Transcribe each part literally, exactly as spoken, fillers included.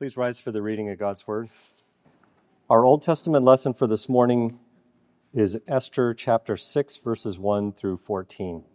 Please rise for the reading of God's Word. Our Old Testament lesson for this morning is Esther chapter six, verses one through fourteen.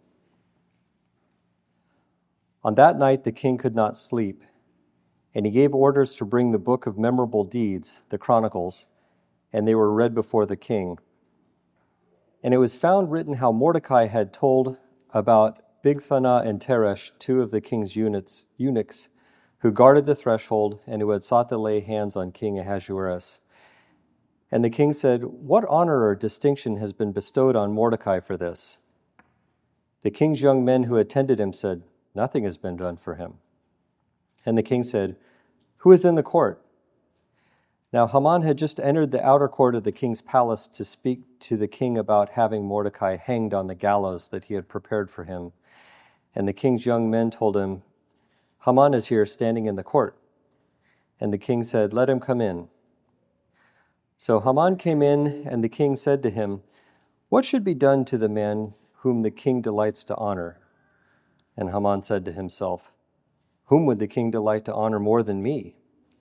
On that night the king could not sleep, and he gave orders to bring the book of memorable deeds, the Chronicles, and they were read before the king. And it was found written how Mordecai had told about Bigthana and Teresh, two of the king's eunuchs, eunuchs, who guarded the threshold and who had sought to lay hands on King Ahasuerus. And the king said, "What honor or distinction has been bestowed on Mordecai for this?" The king's young men who attended him said, "Nothing has been done for him." And the king said, "Who is in the court?" Now Haman had just entered the outer court of the king's palace to speak to the king about having Mordecai hanged on the gallows that he had prepared for him. And the king's young men told him, "Haman is here standing in the court." And the king said, "Let him come in." So Haman came in, and the king said to him, "What should be done to the man whom the king delights to honor?" And Haman said to himself, "Whom would the king delight to honor more than me?"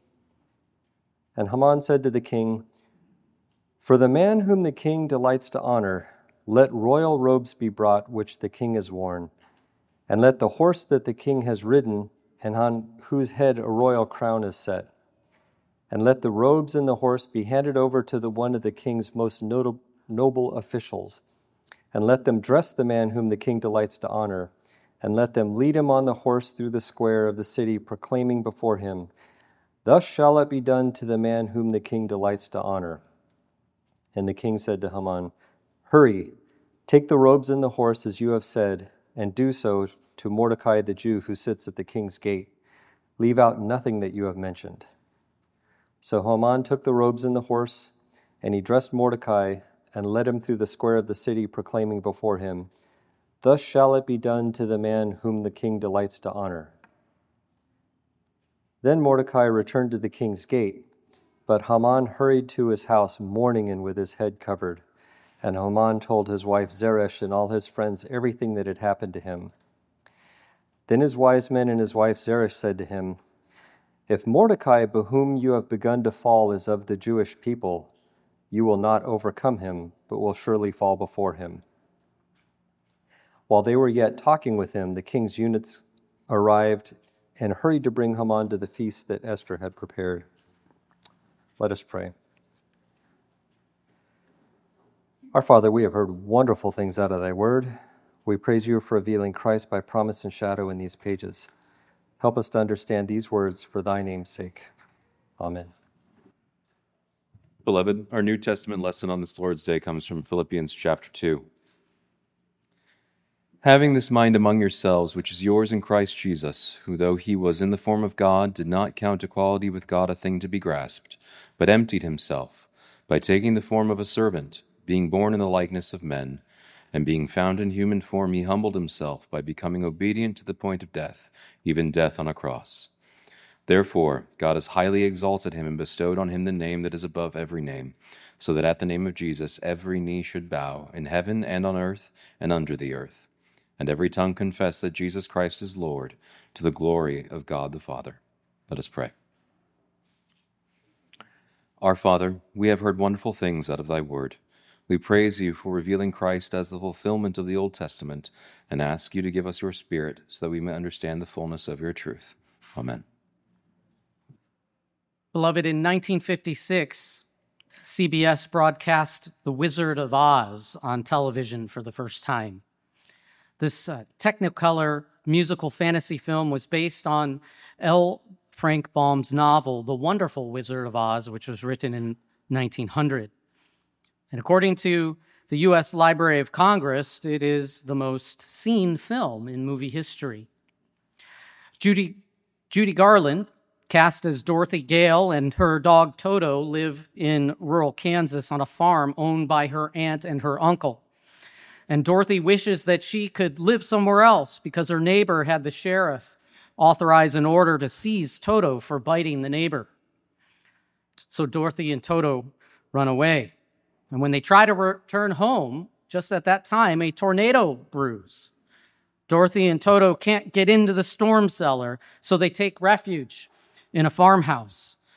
And Haman said to the king, "For the man whom the king delights to honor, let royal robes be brought which the king has worn, and let the horse that the king has ridden and on whose head a royal crown is set. And let the robes and the horse be handed over to the one of the king's most noble, noble officials. And let them dress the man whom the king delights to honor, and let them lead him on the horse through the square of the city, proclaiming before him, 'Thus shall it be done to the man whom the king delights to honor.'" And the king said to Haman, "Hurry, take the robes and the horse as you have said, and do so to Mordecai the Jew who sits at the king's gate. Leave out nothing that you have mentioned." So Haman took the robes and the horse, and he dressed Mordecai and led him through the square of the city, proclaiming before him, "Thus shall it be done to the man whom the king delights to honor." Then Mordecai returned to the king's gate, but Haman hurried to his house mourning and with his head covered. And Haman told his wife Zeresh and all his friends everything that had happened to him. Then his wise men and his wife Zeresh said to him, "If Mordecai, by whom you have begun to fall, is of the Jewish people, you will not overcome him, but will surely fall before him." While they were yet talking with him, the king's eunuchs arrived and hurried to bring Haman to the feast that Esther had prepared. Let us pray. Our Father, we have heard wonderful things out of thy word. We praise you for revealing Christ by promise and shadow in these pages. Help us to understand these words for thy name's sake. Amen. Beloved, our New Testament lesson on this Lord's Day comes from Philippians chapter two. "Having this mind among yourselves, which is yours in Christ Jesus, who, though he was in the form of God, did not count equality with God a thing to be grasped, but emptied himself, by taking the form of a servant, being born in the likeness of men, and being found in human form, he humbled himself by becoming obedient to the point of death, even death on a cross. Therefore, God has highly exalted him and bestowed on him the name that is above every name, so that at the name of Jesus every knee should bow, in heaven and on earth and under the earth, and every tongue confess that Jesus Christ is Lord, to the glory of God the Father." Let us pray. Our Father, we have heard wonderful things out of thy word. We praise you for revealing Christ as the fulfillment of the Old Testament, and ask you to give us your Spirit so that we may understand the fullness of your truth. Amen. Beloved, in nineteen fifty-six, C B S broadcast The Wizard of Oz on television for the first time. This uh, Technicolor musical fantasy film was based on L. Frank Baum's novel, The Wonderful Wizard of Oz, which was written in nineteen hundred. And according to the U S Library of Congress, it is the most seen film in movie history. Judy, Judy Garland, cast as Dorothy Gale, and her dog Toto live in rural Kansas on a farm owned by her aunt and her uncle. And Dorothy wishes that she could live somewhere else because her neighbor had the sheriff authorize an order to seize Toto for biting the neighbor. So Dorothy and Toto run away. And when they try to return home, just at that time, a tornado brews. Dorothy and Toto can't get into the storm cellar, so they take refuge in a farmhouse.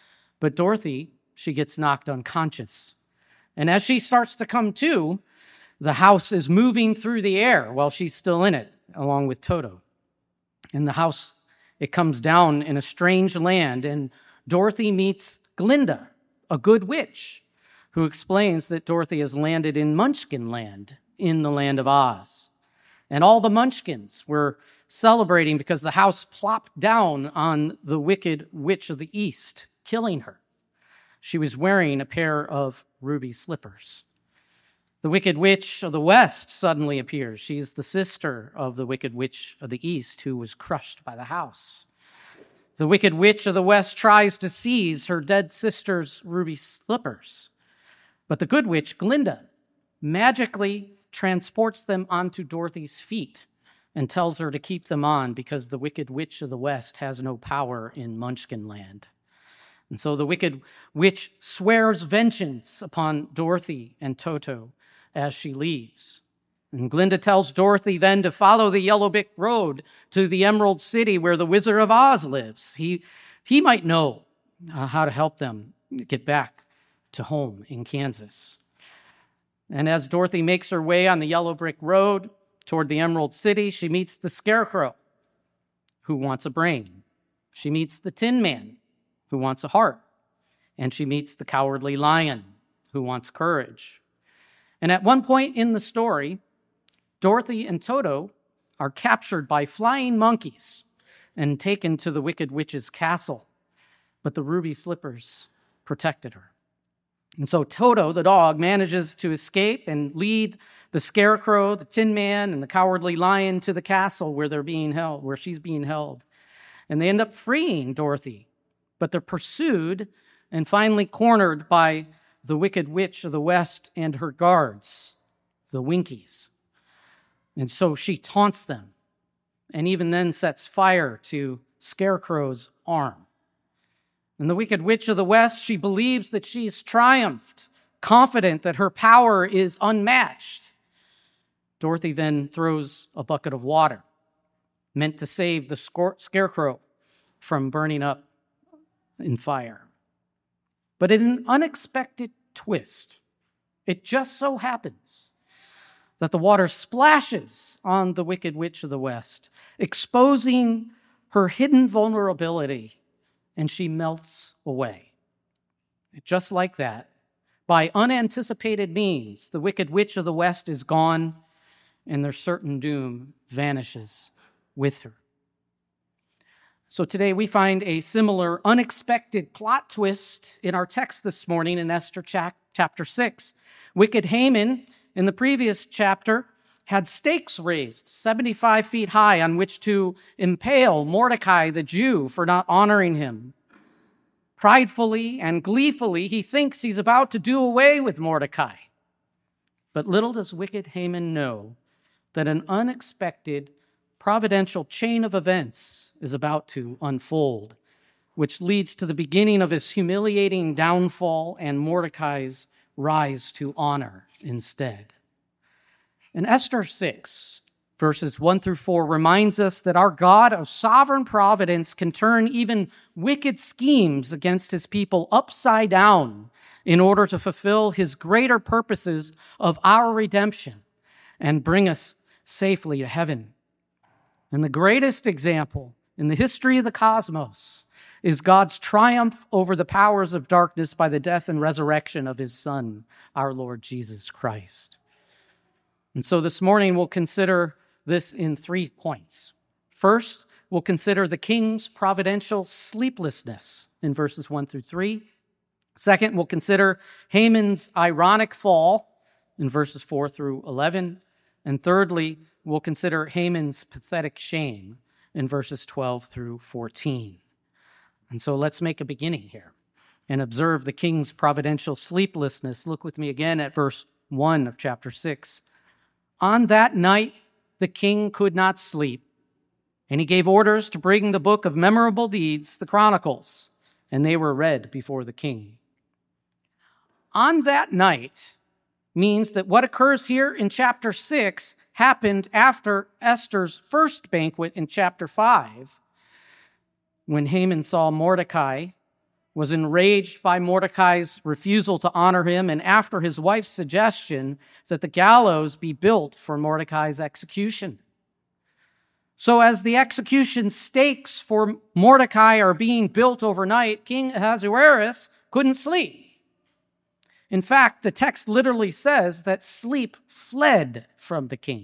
But Dorothy, she gets knocked unconscious. And as she starts to come to, the house is moving through the air while she's still in it, along with Toto. In the house, it comes down in a strange land, and Dorothy meets Glinda, a good witch, who explains that Dorothy has landed in Munchkin Land, in the land of Oz. And all the Munchkins were celebrating because the house plopped down on the Wicked Witch of the East, killing her. She was wearing a pair of ruby slippers. The Wicked Witch of the West suddenly appears. She's the sister of the Wicked Witch of the East, who was crushed by the house. The Wicked Witch of the West tries to seize her dead sister's ruby slippers, but the good witch, Glinda, magically transports them onto Dorothy's feet and tells her to keep them on because the Wicked Witch of the West has no power in Munchkin Land. And so the Wicked Witch swears vengeance upon Dorothy and Toto as she leaves. And Glinda tells Dorothy then to follow the Yellow Brick Road to the Emerald City where the Wizard of Oz lives. He, he might know uh, how to help them get back to home in Kansas. And as Dorothy makes her way on the Yellow Brick Road toward the Emerald City, she meets the Scarecrow, who wants a brain. She meets the Tin Man, who wants a heart. And she meets the Cowardly Lion, who wants courage. And at one point in the story, Dorothy and Toto are captured by flying monkeys and taken to the Wicked Witch's castle. But the ruby slippers protected her. And so Toto, the dog, manages to escape and lead the Scarecrow, the Tin Man, and the Cowardly Lion to the castle where they're being held, where she's being held. And they end up freeing Dorothy, but they're pursued and finally cornered by the Wicked Witch of the West and her guards, the Winkies. And so she taunts them and even then sets fire to Scarecrow's arm. And the Wicked Witch of the West, she believes that she's triumphed, confident that her power is unmatched. Dorothy then throws a bucket of water, meant to save the Scarecrow from burning up in fire. But in an unexpected twist, it just so happens that the water splashes on the Wicked Witch of the West, exposing her hidden vulnerability, and she melts away. Just like that, by unanticipated means, the Wicked Witch of the West is gone, and their certain doom vanishes with her. So today we find a similar unexpected plot twist in our text this morning in Esther chapter six. Wicked Haman, in the previous chapter, had stakes raised seventy-five feet high on which to impale Mordecai the Jew for not honoring him. Pridefully and gleefully, he thinks he's about to do away with Mordecai. But little does wicked Haman know that an unexpected providential chain of events is about to unfold, which leads to the beginning of his humiliating downfall and Mordecai's rise to honor instead. And Esther six, verses one through four, reminds us that our God of sovereign providence can turn even wicked schemes against his people upside down in order to fulfill his greater purposes of our redemption and bring us safely to heaven. And the greatest example in the history of the cosmos is God's triumph over the powers of darkness by the death and resurrection of his Son, our Lord Jesus Christ. And so this morning we'll consider this in three points. First, we'll consider the king's providential sleeplessness in verses one through three. Second, we'll consider Haman's ironic fall in verses four through eleven. And thirdly, we'll consider Haman's pathetic shame in verses twelve through fourteen. And so let's make a beginning here and observe the king's providential sleeplessness. Look with me again at verse one of chapter six. On that night, the king could not sleep, and he gave orders to bring the book of memorable deeds, the Chronicles, and they were read before the king. On that night means that what occurs here in chapter six happened after Esther's first banquet in chapter five, when Haman saw Mordecai was enraged by Mordecai's refusal to honor him, and after his wife's suggestion that the gallows be built for Mordecai's execution. So as the execution stakes for Mordecai are being built overnight, King Ahasuerus couldn't sleep. In fact, the text literally says that sleep fled from the king.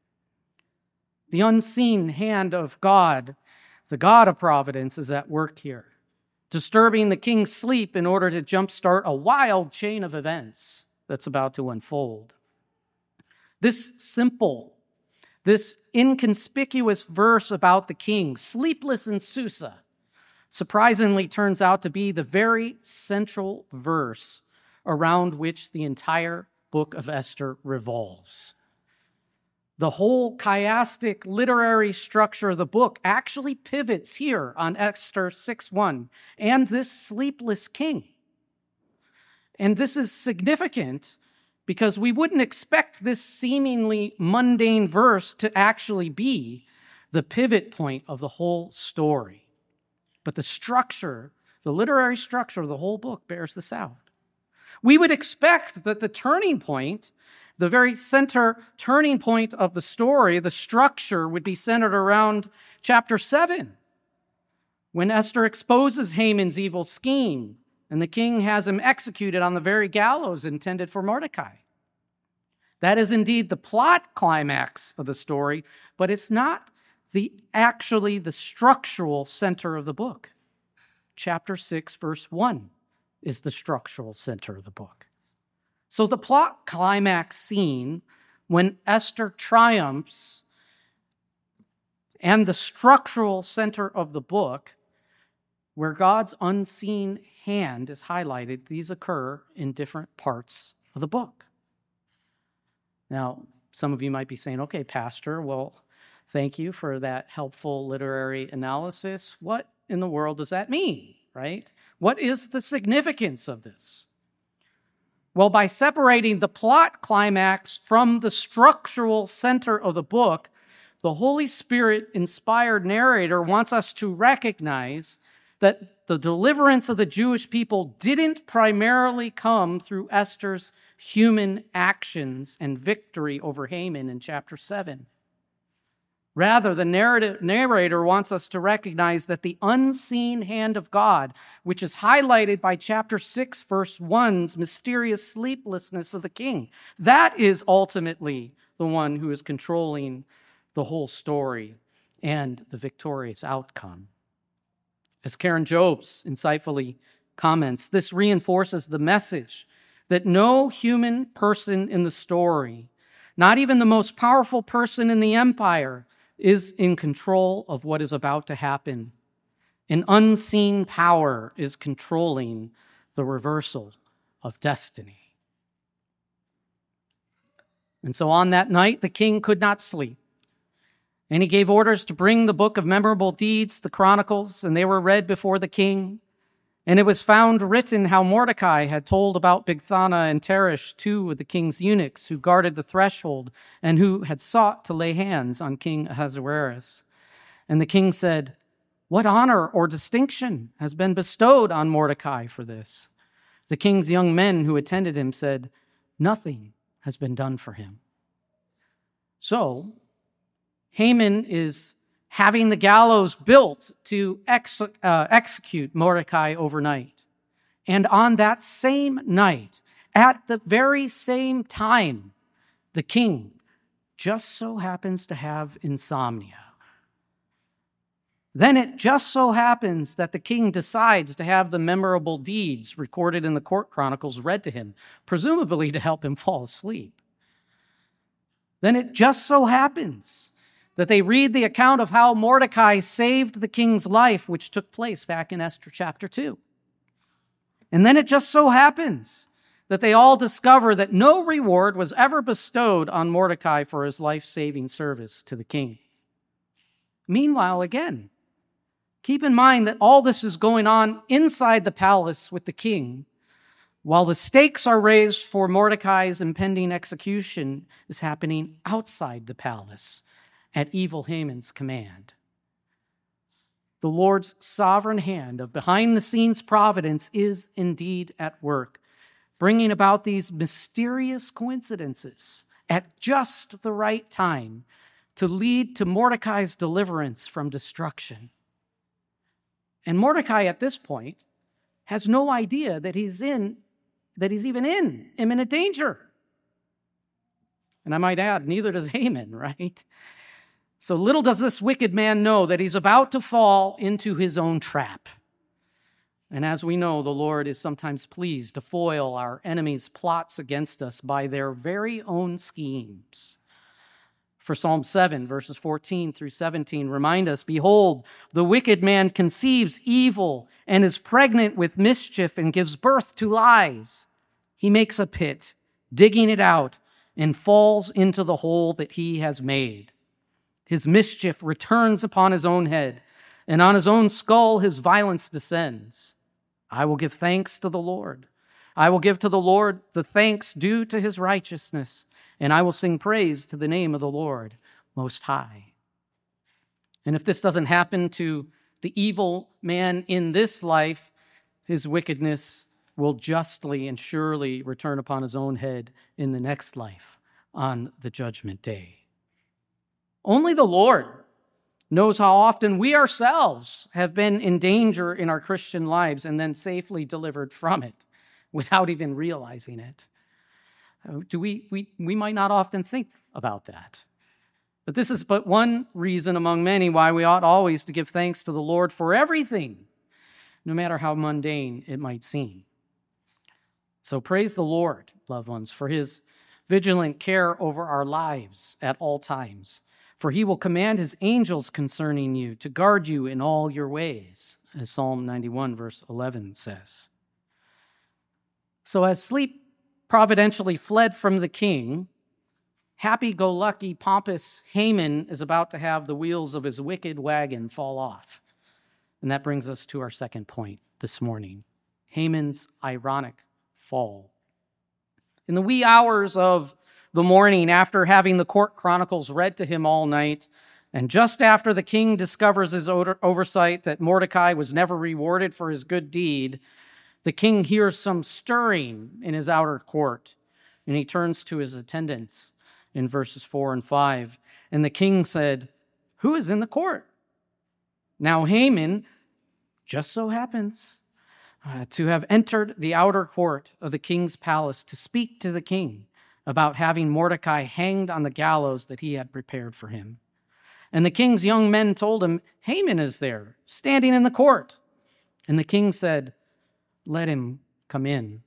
The unseen hand of God, the God of providence, is at work here, disturbing the king's sleep in order to jumpstart a wild chain of events that's about to unfold. This simple, this inconspicuous verse about the king, sleepless in Susa, surprisingly turns out to be the very central verse around which the entire book of Esther revolves. The whole chiastic literary structure of the book actually pivots here on Esther six one and this sleepless king. And this is significant because we wouldn't expect this seemingly mundane verse to actually be the pivot point of the whole story. But the structure, the literary structure of the whole book bears this out. We would expect that the turning point, the very center turning point of the story, the structure would be centered around chapter seven, when Esther exposes Haman's evil scheme and the king has him executed on the very gallows intended for Mordecai. That is indeed the plot climax of the story, but it's not the actually the structural center of the book. Chapter six, verse one is the structural center of the book. So the plot climax scene, when Esther triumphs, and the structural center of the book, where God's unseen hand is highlighted, these occur in different parts of the book. Now, some of you might be saying, okay, Pastor, well, thank you for that helpful literary analysis. What in the world does that mean, right? What is the significance of this? Well, by separating the plot climax from the structural center of the book, the Holy Spirit-inspired narrator wants us to recognize that the deliverance of the Jewish people didn't primarily come through Esther's human actions and victory over Haman in chapter seven. Rather, the narrative, narrator wants us to recognize that the unseen hand of God, which is highlighted by chapter six, verse one's mysterious sleeplessness of the king, that is ultimately the one who is controlling the whole story and the victorious outcome. As Karen Jobes insightfully comments, this reinforces the message that no human person in the story, not even the most powerful person in the empire, is in control of what is about to happen. An unseen power is controlling the reversal of destiny. And so on that night, the king could not sleep. And he gave orders to bring the book of memorable deeds, the Chronicles, and they were read before the king. And it was found written how Mordecai had told about Bigthana and Teresh, two of the king's eunuchs who guarded the threshold and who had sought to lay hands on King Ahasuerus. And the king said, "What honor or distinction has been bestowed on Mordecai for this?" The king's young men who attended him said, "Nothing has been done for him." So, Haman is having the gallows built to ex- uh, execute Mordecai overnight. And on that same night, at the very same time, the king just so happens to have insomnia. Then it just so happens that the king decides to have the memorable deeds recorded in the court chronicles read to him, presumably to help him fall asleep. Then it just so happens that they read the account of how Mordecai saved the king's life, which took place back in Esther chapter two. And then it just so happens that they all discover that no reward was ever bestowed on Mordecai for his life-saving service to the king. Meanwhile, again, keep in mind that all this is going on inside the palace with the king, while the stakes are raised for Mordecai's impending execution is happening outside the palace at evil Haman's command. The Lord's sovereign hand of behind-the-scenes providence is indeed at work, bringing about these mysterious coincidences at just the right time to lead to Mordecai's deliverance from destruction. And Mordecai at this point has no idea that he's in, that he's even in imminent danger. And I might add, neither does Haman, right? So little does this wicked man know that he's about to fall into his own trap. And as we know, the Lord is sometimes pleased to foil our enemies' plots against us by their very own schemes. For Psalm seven, verses fourteen through seventeen, remind us, "Behold, the wicked man conceives evil and is pregnant with mischief and gives birth to lies. He makes a pit, digging it out, and falls into the hole that he has made. His mischief returns upon his own head, and on his own skull his violence descends. I will give thanks to the Lord. I will give to the Lord the thanks due to his righteousness, and I will sing praise to the name of the Lord Most High." And if this doesn't happen to the evil man in this life, his wickedness will justly and surely return upon his own head in the next life on the judgment day. Only the Lord knows how often we ourselves have been in danger in our Christian lives and then safely delivered from it without even realizing it. Do we, we, we might not often think about that. But this is but one reason among many why we ought always to give thanks to the Lord for everything, no matter how mundane it might seem. So praise the Lord, loved ones, for his vigilant care over our lives at all times. For he will command his angels concerning you to guard you in all your ways, as Psalm ninety-one, verse eleven says. So as sleep providentially fled from the king, happy-go-lucky, pompous Haman is about to have the wheels of his wicked wagon fall off. And that brings us to our second point this morning, Haman's ironic fall. In the wee hours of the morning, after having the court chronicles read to him all night, and just after the king discovers his oversight that Mordecai was never rewarded for his good deed, the king hears some stirring in his outer court, and he turns to his attendants in verses four and five. And the king said, "Who is in the court?" Now Haman just so happens uh, to have entered the outer court of the king's palace to speak to the king about having Mordecai hanged on the gallows that he had prepared for him. And the king's young men told him, "Haman is there, standing in the court." And the king said, "Let him come in."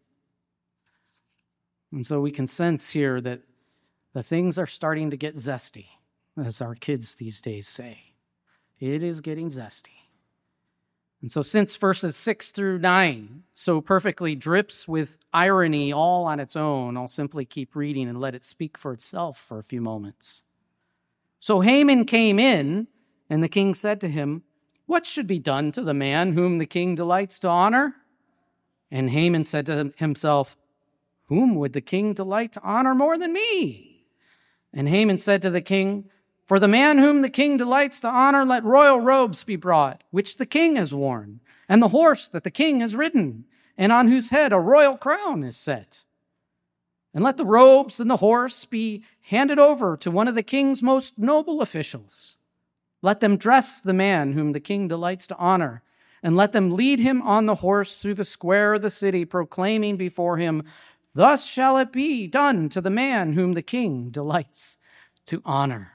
And so we can sense here that the things are starting to get zesty, as our kids these days say. It is getting zesty. And so since verses six through nine so perfectly drips with irony all on its own, I'll simply keep reading and let it speak for itself for a few moments. So Haman came in, and the king said to him, "What should be done to the man whom the king delights to honor?" And Haman said to himself, "Whom would the king delight to honor more than me?" And Haman said to the king, "For the man whom the king delights to honor, let royal robes be brought, which the king has worn, and the horse that the king has ridden, and on whose head a royal crown is set. And let the robes and the horse be handed over to one of the king's most noble officials. Let them dress the man whom the king delights to honor, and let them lead him on the horse through the square of the city, proclaiming before him, 'Thus shall it be done to the man whom the king delights to honor.'"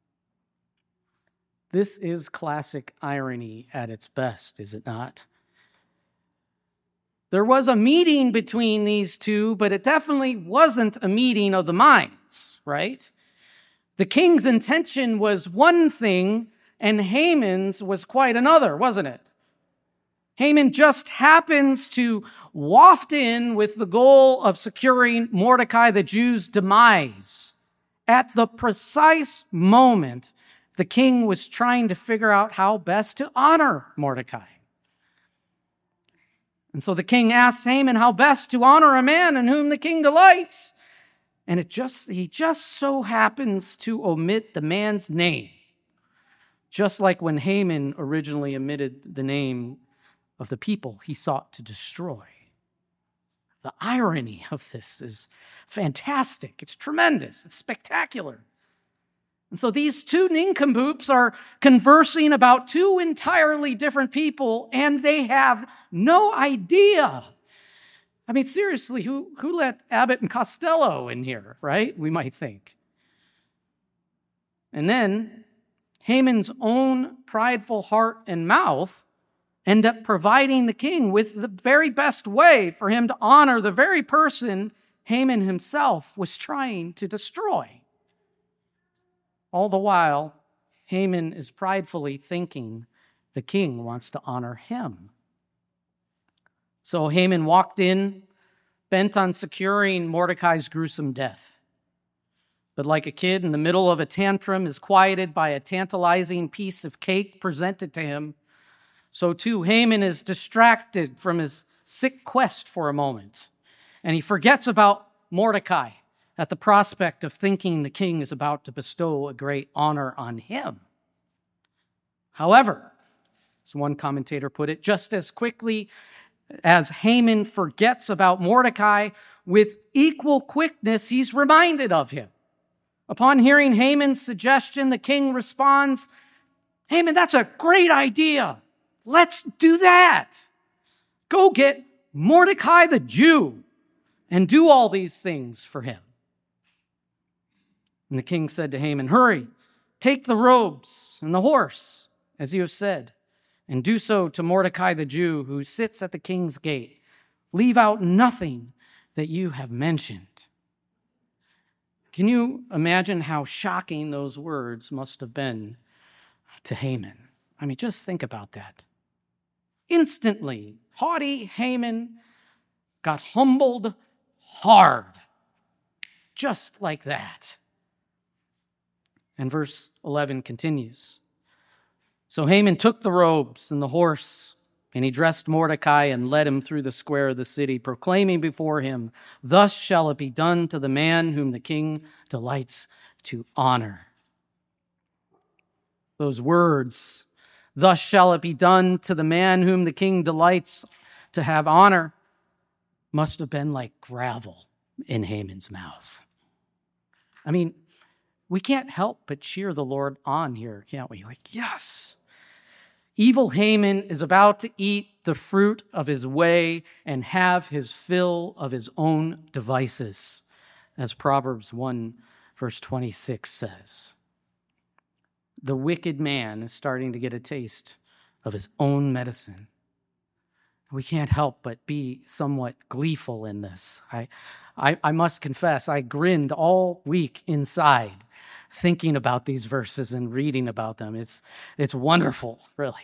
This is classic irony at its best, is it not? There was a meeting between these two, but it definitely wasn't a meeting of the minds, right? The king's intention was one thing, and Haman's was quite another, wasn't it? Haman just happens to waft in with the goal of securing Mordecai the Jew's demise at the precise moment the king was trying to figure out how best to honor Mordecai. And so the king asks Haman how best to honor a man in whom the king delights. And it just he just so happens to omit the man's name, just like when Haman originally omitted the name of the people he sought to destroy. The irony of this is fantastic. It's tremendous. It's spectacular. And so these two nincompoops are conversing about two entirely different people, and they have no idea. I mean, seriously, who, who let Abbott and Costello in here, right? We might think. And then Haman's own prideful heart and mouth end up providing the king with the very best way for him to honor the very person Haman himself was trying to destroy. All the while, Haman is pridefully thinking the king wants to honor him. So Haman walked in, bent on securing Mordecai's gruesome death. But like a kid in the middle of a tantrum is quieted by a tantalizing piece of cake presented to him, so too Haman is distracted from his sick quest for a moment, and he forgets about Mordecai at the prospect of thinking the king is about to bestow a great honor on him. However, as one commentator put it, just as quickly as Haman forgets about Mordecai, with equal quickness he's reminded of him. Upon hearing Haman's suggestion, the king responds, "Haman, that's a great idea. Let's do that. Go get Mordecai the Jew and do all these things for him." And the king said to Haman, "Hurry, take the robes and the horse, as you have said, and do so to Mordecai the Jew who sits at the king's gate. Leave out nothing that you have mentioned." Can you imagine how shocking those words must have been to Haman? I mean, just think about that. Instantly, haughty Haman got humbled hard, just like that. And verse eleven continues. So Haman took the robes and the horse, and he dressed Mordecai and led him through the square of the city, proclaiming before him, "Thus shall it be done to the man whom the king delights to honor." Those words, "Thus shall it be done to the man whom the king delights to have honor," must have been like gravel in Haman's mouth. I mean, we can't help but cheer the Lord on here, can't we? Like, yes. Evil Haman is about to eat the fruit of his way and have his fill of his own devices, as Proverbs one, verse twenty-six says. The wicked man is starting to get a taste of his own medicine. We can't help but be somewhat gleeful in this. I, I, I must confess, I grinned all week inside thinking about these verses and reading about them. It's, it's wonderful, really.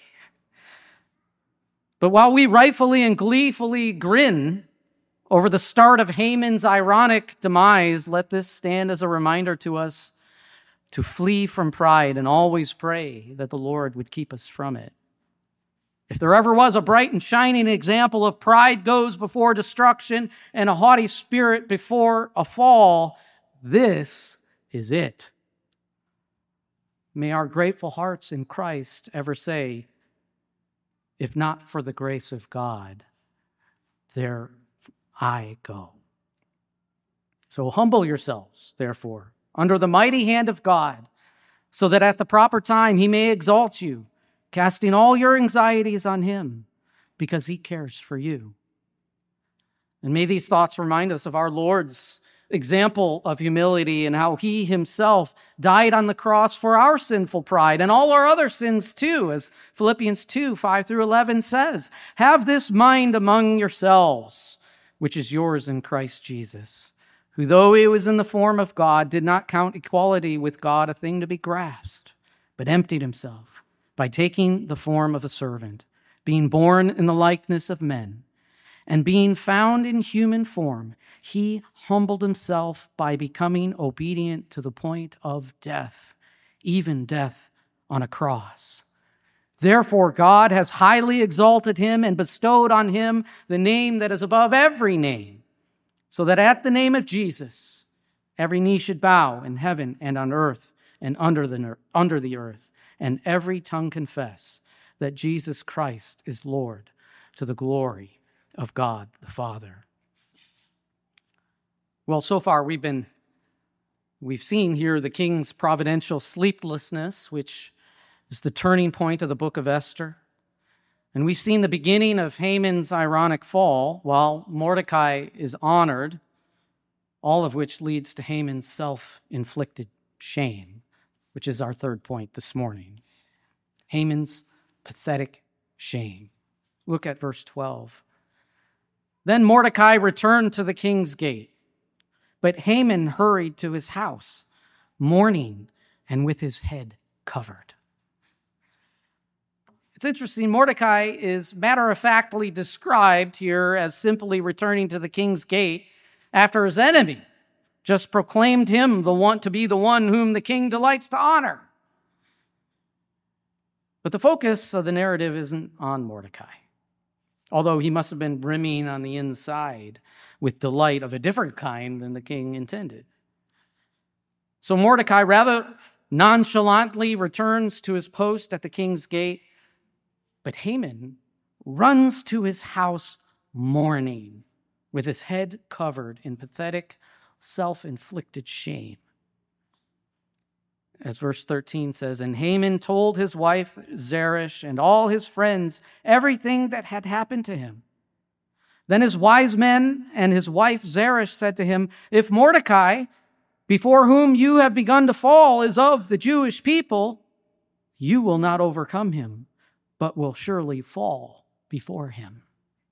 But while we rightfully and gleefully grin over the start of Haman's ironic demise, let this stand as a reminder to us to flee from pride and always pray that the Lord would keep us from it. If there ever was a bright and shining example of pride goes before destruction and a haughty spirit before a fall, this is it. May our grateful hearts in Christ ever say, "If not for the grace of God, there I go." So humble yourselves, therefore, under the mighty hand of God, so that at the proper time he may exalt you, casting all your anxieties on him, because he cares for you. And may these thoughts remind us of our Lord's example of humility and how he himself died on the cross for our sinful pride and all our other sins too, as Philippians two, five through eleven says. "Have this mind among yourselves, which is yours in Christ Jesus, who though he was in the form of God, did not count equality with God a thing to be grasped, but emptied himself by taking the form of a servant, being born in the likeness of men, and being found in human form, he humbled himself by becoming obedient to the point of death, even death on a cross. Therefore, God has highly exalted him and bestowed on him the name that is above every name, so that at the name of Jesus, every knee should bow in heaven and on earth and under the, under the earth, and every tongue confess that Jesus Christ is Lord, to the glory of God the Father. Well, so far we've been we've seen here the king's providential sleeplessness, which is the turning point of the book of Esther. And we've seen the beginning of Haman's ironic fall while Mordecai is honored, all of which leads to Haman's self-inflicted shame, which is our third point this morning. Haman's pathetic shame. Look at verse twelve. Then Mordecai returned to the king's gate, but Haman hurried to his house, mourning and with his head covered. It's interesting, Mordecai is matter-of-factly described here as simply returning to the king's gate after his enemy just proclaimed him the one to be the one whom the king delights to honor. But the focus of the narrative isn't on Mordecai, although he must have been brimming on the inside with delight of a different kind than the king intended. So Mordecai rather nonchalantly returns to his post at the king's gate, but Haman runs to his house mourning, with his head covered in pathetic, self-inflicted shame. As verse thirteen says, and Haman told his wife Zeresh and all his friends everything that had happened to him. Then his wise men and his wife Zeresh said to him, if Mordecai, before whom you have begun to fall, is of the Jewish people, you will not overcome him, but will surely fall before him.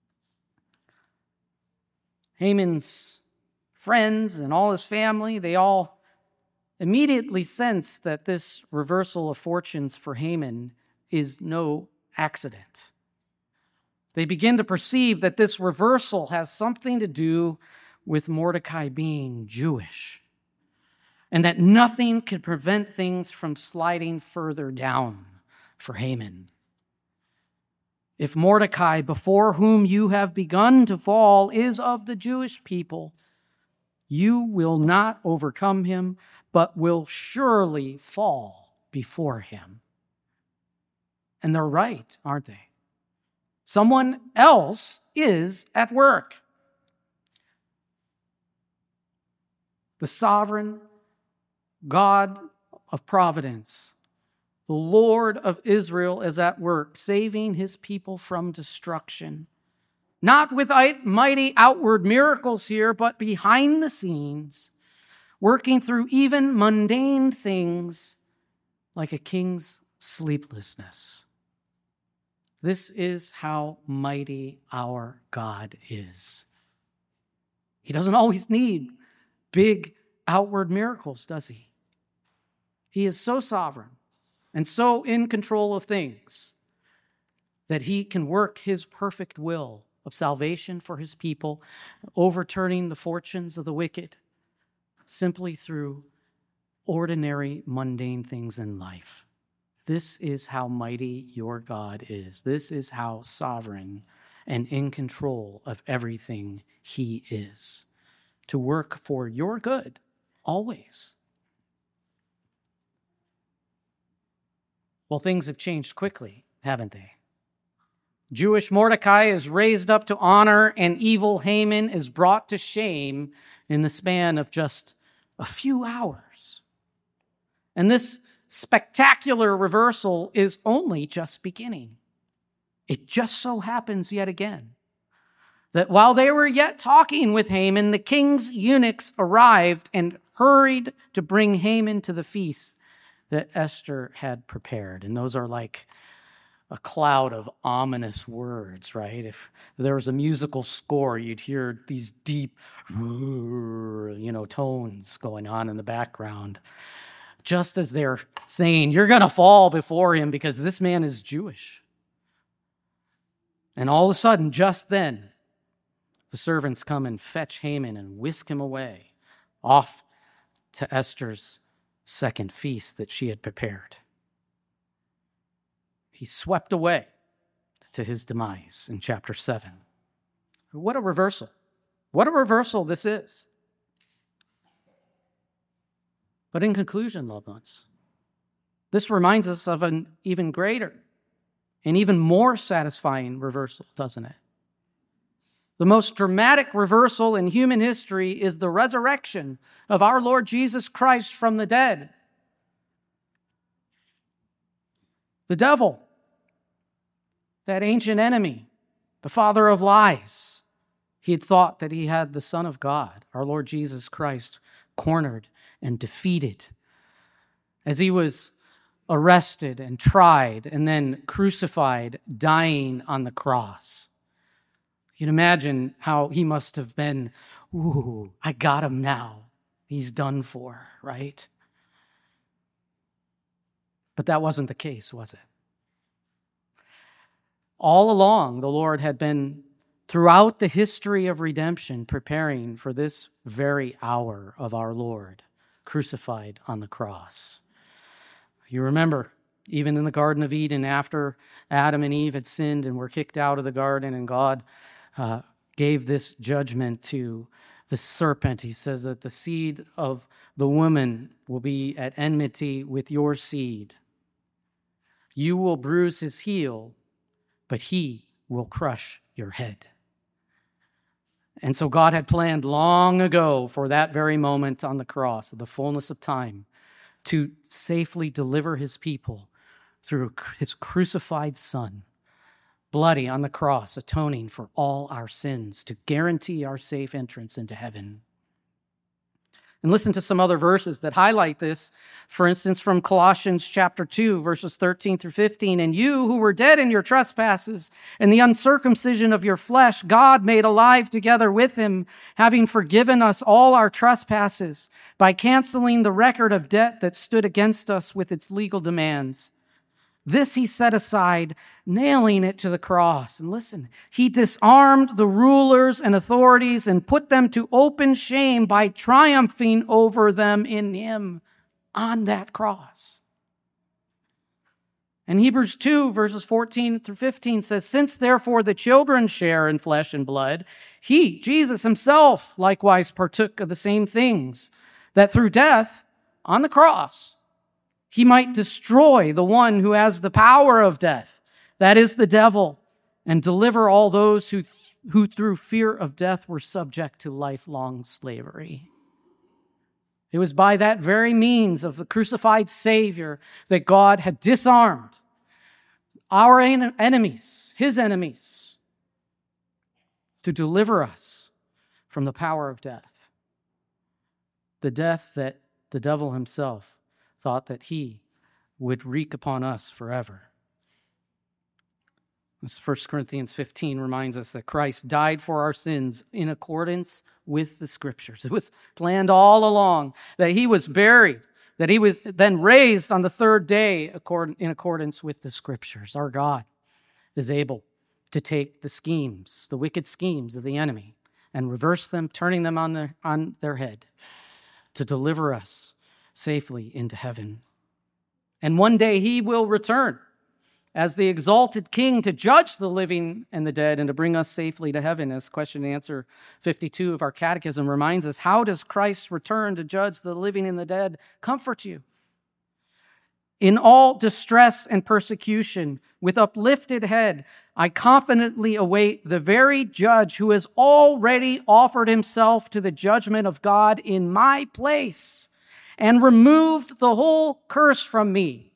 Haman's friends and all his family, they all immediately sense that this reversal of fortunes for Haman is no accident. They begin to perceive that this reversal has something to do with Mordecai being Jewish, and that nothing could prevent things from sliding further down for Haman. If Mordecai, before whom you have begun to fall, is of the Jewish people, you will not overcome him, but will surely fall before him. And they're right, aren't they? Someone else is at work. The sovereign God of providence, the Lord of Israel, is at work, saving his people from destruction. Not with mighty outward miracles here, but behind the scenes, working through even mundane things like a king's sleeplessness. This is how mighty our God is. He doesn't always need big outward miracles, does he? He is so sovereign and so in control of things that he can work his perfect will of salvation for his people, overturning the fortunes of the wicked simply through ordinary, mundane things in life. This is how mighty your God is. This is how sovereign and in control of everything he is, to work for your good always. Well, things have changed quickly, haven't they? Jewish Mordecai is raised up to honor, and evil Haman is brought to shame in the span of just a few hours. And this spectacular reversal is only just beginning. It just so happens yet again that while they were yet talking with Haman, the king's eunuchs arrived and hurried to bring Haman to the feast that Esther had prepared. And those are like a cloud of ominous words, right? If there was a musical score, you'd hear these deep, you know, tones going on in the background, just as they're saying, you're going to fall before him because this man is Jewish. And all of a sudden, just then, the servants come and fetch Haman and whisk him away off to Esther's second feast that she had prepared. He's swept away to his demise in chapter seven. What a reversal. What a reversal this is. But in conclusion, loved ones, This reminds us of an even greater and even more satisfying reversal, doesn't it? The most dramatic reversal in human history is the resurrection of our Lord Jesus Christ from the dead. The devil, that ancient enemy, the father of lies, he had thought that he had the Son of God, our Lord Jesus Christ, cornered and defeated as he was arrested and tried and then crucified, dying on the cross. You can imagine how he must have been, ooh, I got him now. He's done for, right? But that wasn't the case, was it? All along, the Lord had been, throughout the history of redemption, preparing for this very hour of our Lord crucified on the cross. You remember, even in the Garden of Eden, after Adam and Eve had sinned and were kicked out of the garden, and God uh, gave this judgment to the serpent. He says that the seed of the woman will be at enmity with your seed. You will bruise his heel, but he will crush your head. And so God had planned long ago for that very moment on the cross, the fullness of time, to safely deliver his people through his crucified Son, bloody on the cross, atoning for all our sins to guarantee our safe entrance into heaven. And listen to some other verses that highlight this. For instance, from Colossians chapter two, verses thirteen through fifteen. And you who were dead in your trespasses and the uncircumcision of your flesh, God made alive together with him, having forgiven us all our trespasses by canceling the record of debt that stood against us with its legal demands. This he set aside, nailing it to the cross. And listen, he disarmed the rulers and authorities and put them to open shame by triumphing over them in him on that cross. And Hebrews two, verses fourteen through fifteen says, since therefore the children share in flesh and blood, he, Jesus himself, likewise partook of the same things, that through death on the cross, he might destroy the one who has the power of death, that is the devil, and deliver all those who, who through fear of death were subject to lifelong slavery. It was by that very means of the crucified Savior that God had disarmed our enemies, his enemies, to deliver us from the power of death. The death that the devil himself thought that he would wreak upon us forever. First Corinthians fifteen reminds us that Christ died for our sins in accordance with the Scriptures. It was planned all along that he was buried, that he was then raised on the third day in accordance with the Scriptures. Our God is able to take the schemes, the wicked schemes of the enemy, and reverse them, turning them on their, on their head to deliver us safely into heaven. And one day he will return as the exalted king to judge the living and the dead and to bring us safely to heaven. As question and answer fifty-two of our catechism reminds us, how does Christ's return to judge the living and the dead comfort you? In all distress and persecution, with uplifted head, I confidently await the very judge who has already offered himself to the judgment of God in my place and removed the whole curse from me.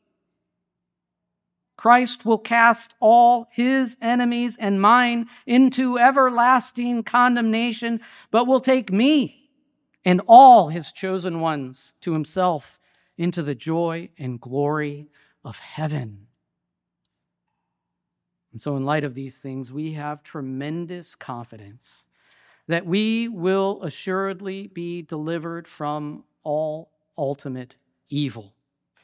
Christ will cast all his enemies and mine into everlasting condemnation, but will take me and all his chosen ones to himself into the joy and glory of heaven. And so in light of these things, we have tremendous confidence that we will assuredly be delivered from all ultimate evil.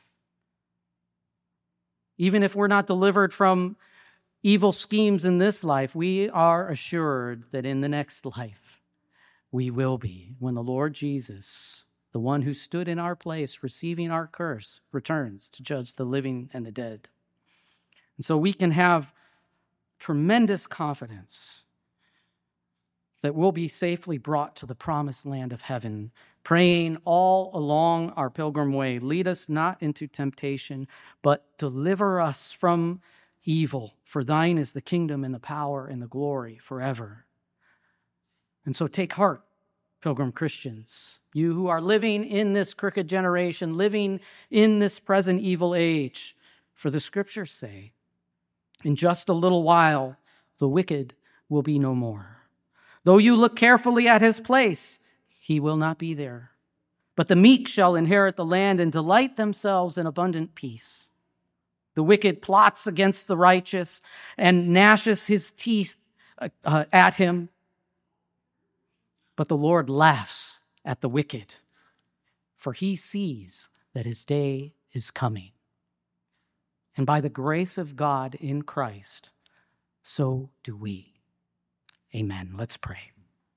Even if we're not delivered from evil schemes in this life, we are assured that in the next life we will be, when the Lord Jesus, the one who stood in our place, receiving our curse, returns to judge the living and the dead. And so we can have tremendous confidence that we'll be safely brought to the promised land of heaven, praying all along our pilgrim way, lead us not into temptation, but deliver us from evil. For thine is the kingdom and the power and the glory forever. And so take heart, pilgrim Christians, you who are living in this crooked generation, living in this present evil age, for the scriptures say, in just a little while, the wicked will be no more. Though you look carefully at his place, he will not be there. But the meek shall inherit the land and delight themselves in abundant peace. The wicked plots against the righteous and gnashes his teeth uh, at him. But the Lord laughs at the wicked, for he sees that his day is coming. And by the grace of God in Christ, so do we. Amen. Let's pray.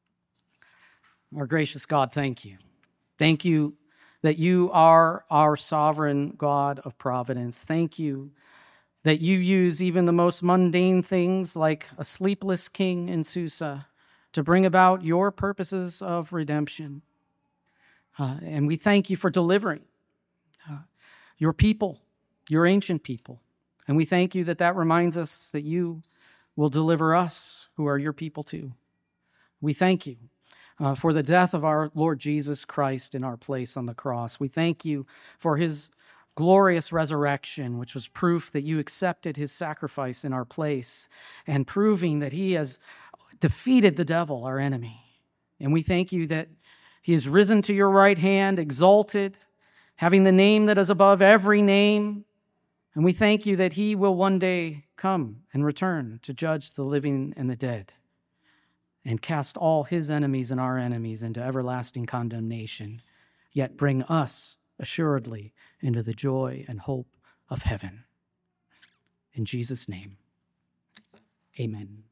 Our gracious God, thank you. Thank you that you are our sovereign God of providence. Thank you that you use even the most mundane things like a sleepless king in Susa to bring about your purposes of redemption. Uh, and we thank you for delivering uh, your people, your ancient people. And we thank you that that reminds us that you will deliver us, who are your people too. We thank you uh, for the death of our Lord Jesus Christ in our place on the cross. We thank you for his glorious resurrection, which was proof that you accepted his sacrifice in our place and proving that he has defeated the devil, our enemy. And we thank you that he is risen to your right hand, exalted, having the name that is above every name. And we thank you that he will one day come and return to judge the living and the dead and cast all his enemies and our enemies into everlasting condemnation, yet bring us assuredly into the joy and hope of heaven. In Jesus' name, amen.